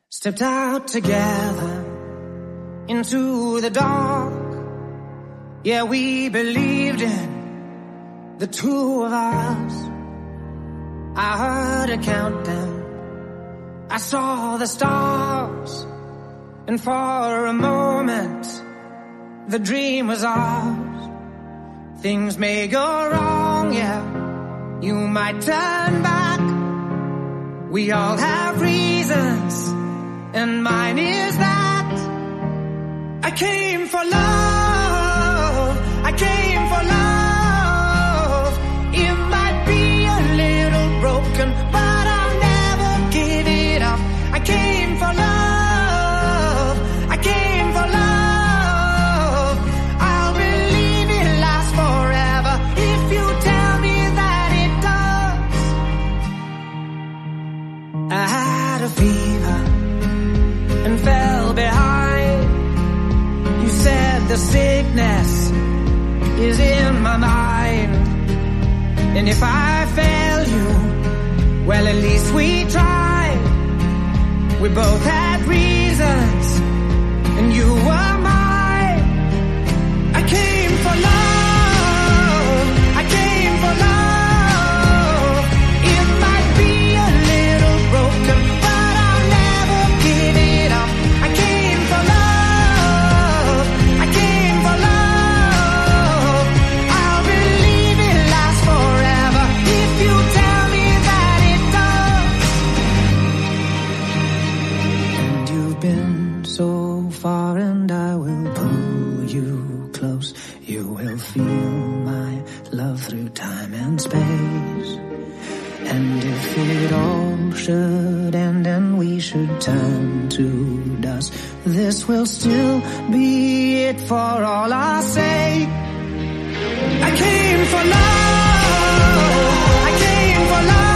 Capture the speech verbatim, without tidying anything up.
Stepped out together into the dark. Yeah, we believed in the two of us. I heard a countdown, I saw the stars, and for a moment the dream was ours. Things may go wrong, yeah, you might turn back. We all have reasons, and mine is that I came for love, I came for love. It might be a little broken, but I'll never give it up. I came for love, I came for love. I'll believe it lasts forever if you tell me that it does. I had a fever and fell behind. You said the sickness is in my mind, and if I fail you, well, at least we tried. We both had reasons, and you were mine. I came for love, I came for love. It might be a little broken, but I'll never give it up. I came for love, I came for love. I'll believe it lasts forever if you tell me that it does. And you've been so far, and I will pull you close. You will feel my love through time and space. And if it all should end and we should turn to dust, this will still be it for all our sake. I came for love, I came for love.